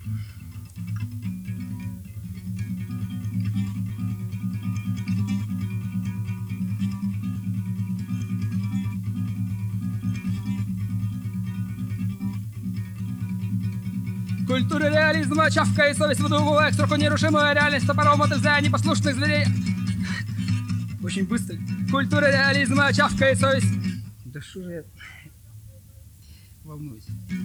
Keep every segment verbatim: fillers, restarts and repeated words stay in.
Культура реализма, чавка и совесть выдумывая к сроку нерушимую реальность топором отрезая непослушных зверей. Очень быстро. Культура реализма, чавка и совесть. Да что же я волнуюсь.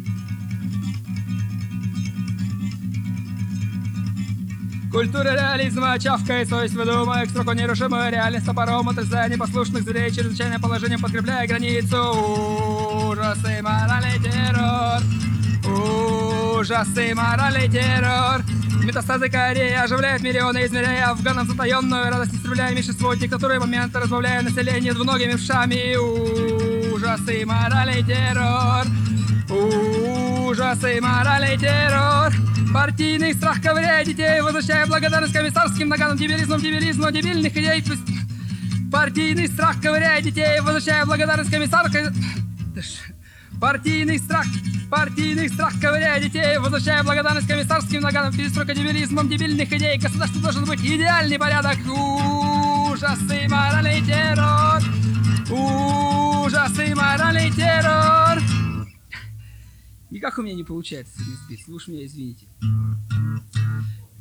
Культура реализма, чавка и совесть выдумывая к сроку нерушимую реальность топором отрезая непослушных зверей. Чрезвычайное положение подкрепляя границу. Ужасы, моральный террор. Ужасы, моральный террор. Метастазы Кореи оживляют миллионы, измеряя афганам затаенную радость, истребляя меньшинство, диктатуры момента, разбавляя население двуногими вшами. Ужасы, моральный террор. Ужасы, моральный террор. Партийный страх ковыряя детей, возвращая благодарность комиссарским наганам, дебилизмом, дебилизмом, дебильных идей. Партийный страх ковыряя детей, возвращая благодарность комиссарским... Партийный страх, партийный страх ковыряя детей, возвращая благодарность комиссарским наганам, перестройка дебилизмом дебильных идей. Государство должен быть идеальный порядок. Ужасы, моральный террор. Ужасы, моральный террор. Никак у меня не получается сегодня спеть, вы уж меня извините.